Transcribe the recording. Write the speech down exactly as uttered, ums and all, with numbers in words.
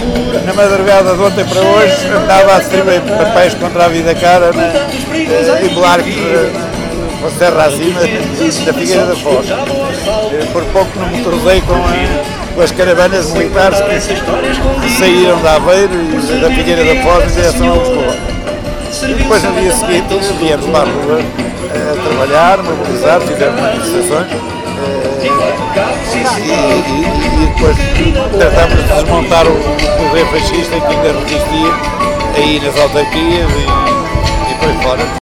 na madrugada de ontem para hoje, andava a distribuir papéis contra a vida cara na, em Belarque, com a serra acima da Figueira da Foz. Por pouco não me cruzei com, a, com as caravanas militares que, que saíram da Aveiro e da Figueira da Foz em direção a Lisboa. E depois, no dia seguinte, viemos para a rua a trabalhar, mobilizar, fizemos manifestações. E, e, e depois tratámos de desmontar o poder fascista que ainda resistia aí nas autarquias e, e depois fora.